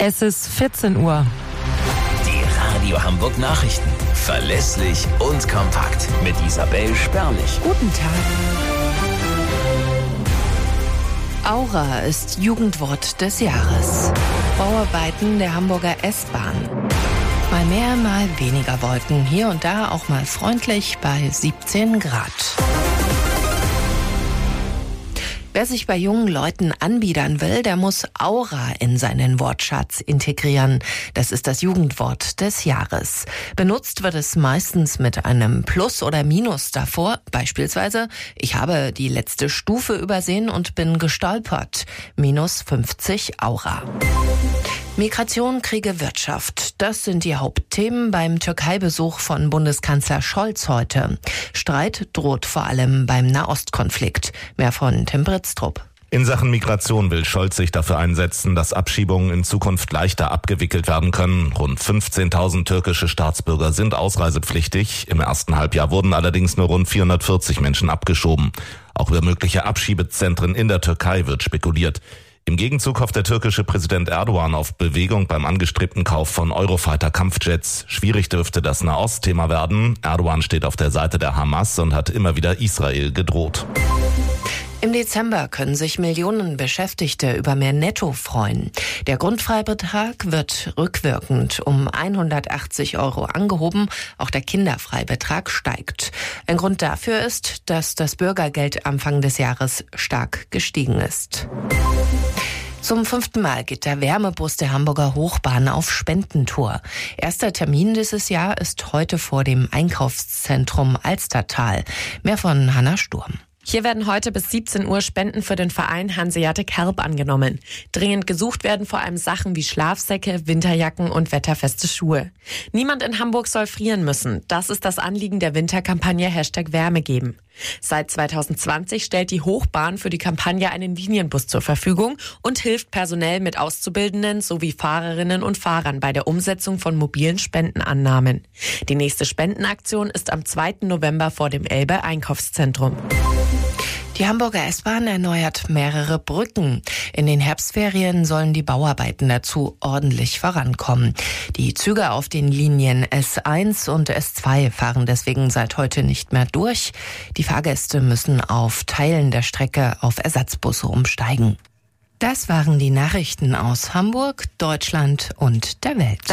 Es ist 14 Uhr. Die Radio Hamburg Nachrichten. Verlässlich und kompakt. Mit Isabel Spärlich. Guten Tag. Aura ist Jugendwort des Jahres. Bauarbeiten der Hamburger S-Bahn. Mal mehr, mal weniger Wolken. Hier und da auch mal freundlich bei 17 Grad. Wer sich bei jungen Leuten anbiedern will, der muss Aura in seinen Wortschatz integrieren. Das ist das Jugendwort des Jahres. Benutzt wird es meistens mit einem Plus oder Minus davor. Beispielsweise, ich habe die letzte Stufe übersehen und bin gestolpert. Minus 50 Aura. Migration, Kriege, Wirtschaft. Das sind die Hauptthemen beim Türkei-Besuch von Bundeskanzler Scholz heute. Streit droht vor allem beim Nahostkonflikt. Mehr von Tim Britztrup. In Sachen Migration will Scholz sich dafür einsetzen, dass Abschiebungen in Zukunft leichter abgewickelt werden können. Rund 15.000 türkische Staatsbürger sind ausreisepflichtig. Im ersten Halbjahr wurden allerdings nur rund 440 Menschen abgeschoben. Auch über mögliche Abschiebezentren in der Türkei wird spekuliert. Im Gegenzug hofft der türkische Präsident Erdogan auf Bewegung beim angestrebten Kauf von Eurofighter-Kampfjets. Schwierig dürfte das Nahost-Thema werden. Erdogan steht auf der Seite der Hamas und hat immer wieder Israel gedroht. Im Dezember können sich Millionen Beschäftigte über mehr Netto freuen. Der Grundfreibetrag wird rückwirkend um 180 € angehoben. Auch der Kinderfreibetrag steigt. Ein Grund dafür ist, dass das Bürgergeld Anfang des Jahres stark gestiegen ist. Zum 5. Mal geht der Wärmebus der Hamburger Hochbahn auf Spendentour. Erster Termin dieses Jahr ist heute vor dem Einkaufszentrum Alstertal. Mehr von Hanna Sturm. Hier werden heute bis 17 Uhr Spenden für den Verein Hanseatic Help angenommen. Dringend gesucht werden vor allem Sachen wie Schlafsäcke, Winterjacken und wetterfeste Schuhe. Niemand in Hamburg soll frieren müssen. Das ist das Anliegen der Winterkampagne #Wärmegeben. Seit 2020 stellt die Hochbahn für die Kampagne einen Linienbus zur Verfügung und hilft personell mit Auszubildenden sowie Fahrerinnen und Fahrern bei der Umsetzung von mobilen Spendenannahmen. Die nächste Spendenaktion ist am 2. November vor dem Elbe-Einkaufszentrum. Die Hamburger S-Bahn erneuert mehrere Brücken. In den Herbstferien sollen die Bauarbeiten dazu ordentlich vorankommen. Die Züge auf den Linien S1 und S2 fahren deswegen seit heute nicht mehr durch. Die Fahrgäste müssen auf Teilen der Strecke auf Ersatzbusse umsteigen. Das waren die Nachrichten aus Hamburg, Deutschland und der Welt.